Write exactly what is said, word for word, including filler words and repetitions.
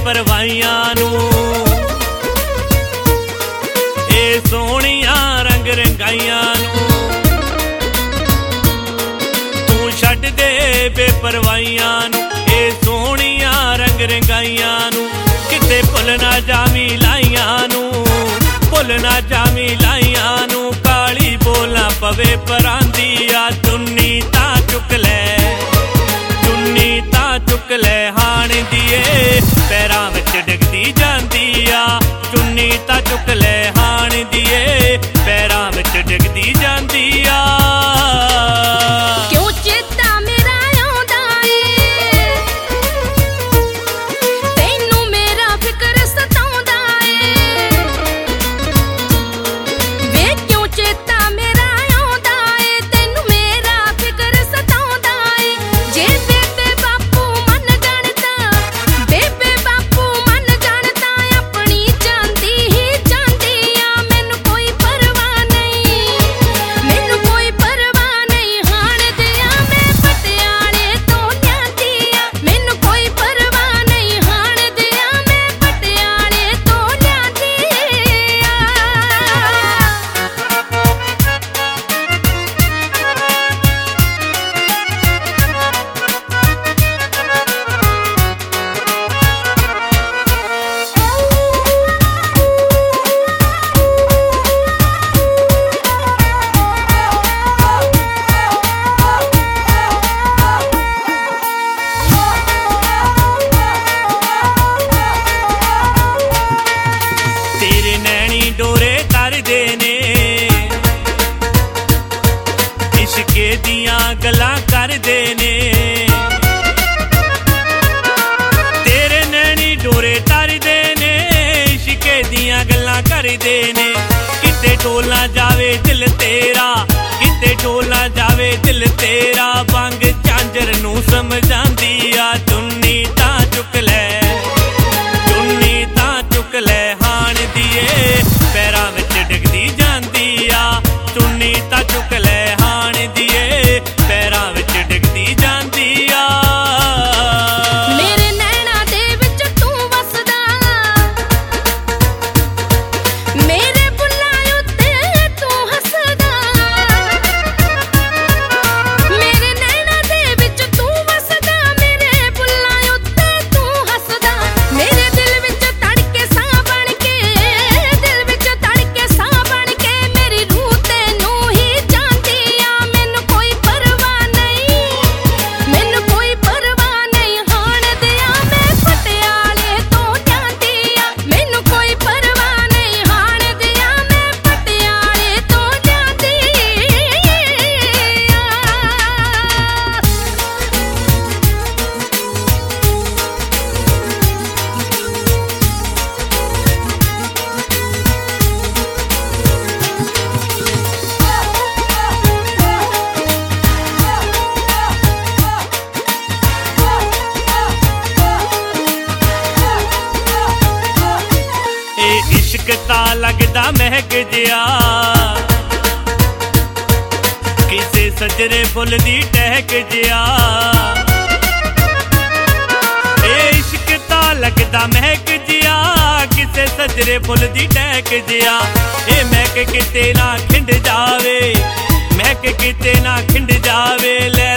बेपरवाइयां नू। ए सोहणियां रंग रंगाइयां नू तू छड्ड दे बेपरवाइयां नू। ए सोहणियां रंग रंगाइयां नू किते भुल ना जावी लाइयां नू, भुल ना जावी लाइयां नू। काली बोला पवे परांदी आ चुन्नी तां चुक लै, चुन्नी तां चुक लै हाण दीए पैरां विच डिगदी जांदी आ। चुन्नी तां चुक लै हाण दीए पैरां विच डिगदी जांदी आ। क्यों चेता मेरा आउंदा ए, तैनू मेरा फिकर सताउंदा ए। वे क्यों चेता मेरा आउंदा ए, तैनू मेरा फिकर सताउंदा ए। जे बेबे बापू मन जाणदा, बेबे बापू मन जाणदा अपनी जांदी ही जांदी आ। मैनू कोई परवाह नहीं, मैनू कोई परवाह नहीं हाण दिया मैं पटियाले तो न्यांदी आ। मैनू कोई परवाह नहीं हाण दिया मैं पटियाले तो न्यांदी आ। तेरे नैनी डोरे करदे ने इश्के दियां गल्लां करदे ने। तेरे नैनी डोरे तरदे ने इश्के दियां गल्लां करदे ने। किते टोला जावे दिल तेरा, किते टोला जावे दिल तेरा। बंग झांजर नू समझांदी आ चुन्नी तां चुक लै, चुन्नी तां चुक लै हाण दीए पैरां विच डिगदी जांदी आ। चुन्नी तां चुक लै हाण दीए पैरां विच डिगदी जांदी आ। मेरे नैना दे विच तू वसदा, मेरे बुल्लां उत्ते तू हसदा। मेरे नैना दे विच तू वसदा, मेरे बुल्लां उत्ते तू हसदा। मेरे दिल विच तड़के सां बण के, दिल विच तड़के सां बण के मेरी रूह तैनू ही जांदी आ। मैनू कोई परवाह नहीं, मैनू कोई परवाह नहीं हाण दिया मैं पटियाले तो न्यांदी आ। मैनू कोई परवाह नहीं हाण दिया मैं पटियाले तो न्यांदी आ। ए इश्क ता लगदा महक जिया किसे सजरे फुल दी टहक जिया। ए इश्क ता लगदा महक जिया किसे सजरे फुल दी टहक जिया। ए महक किते ना खिंड जावे, महक किते ना खिंड जावे लै